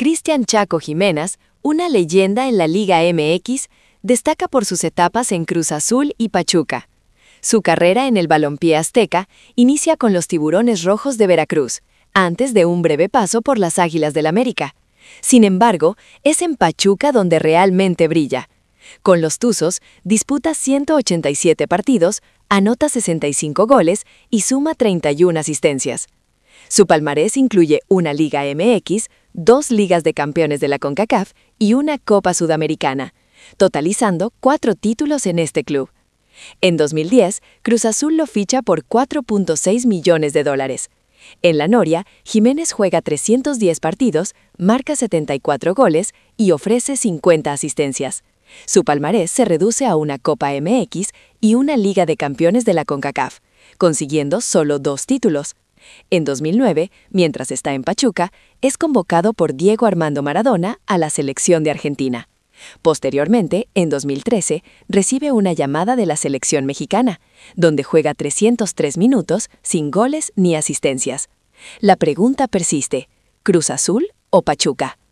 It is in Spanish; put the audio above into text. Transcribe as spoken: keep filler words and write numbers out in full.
Cristian Chaco Jiménez, una leyenda en la Liga M X, destaca por sus etapas en Cruz Azul y Pachuca. Su carrera en el balompié azteca inicia con los Tiburones Rojos de Veracruz, antes de un breve paso por las Águilas del América. Sin embargo, es en Pachuca donde realmente brilla. Con los Tuzos, disputa ciento ochenta y siete partidos, anota sesenta y cinco goles y suma treinta y una asistencias. Su palmarés incluye una Liga M X, dos Ligas de Campeones de la CONCACAF y una Copa Sudamericana, totalizando cuatro títulos en este club. En dos mil diez, Cruz Azul lo ficha por cuatro punto seis millones de dólares. En la Noria, Jiménez juega trescientos diez partidos, marca setenta y cuatro goles y ofrece cincuenta asistencias. Su palmarés se reduce a una Copa M X y una Liga de Campeones de la CONCACAF, consiguiendo solo dos títulos. En dos mil nueve, mientras está en Pachuca, es convocado por Diego Armando Maradona a la selección de Argentina. Posteriormente, en dos mil trece, recibe una llamada de la selección mexicana, donde juega trescientos tres minutos sin goles ni asistencias. La pregunta persiste: ¿Cruz Azul o Pachuca?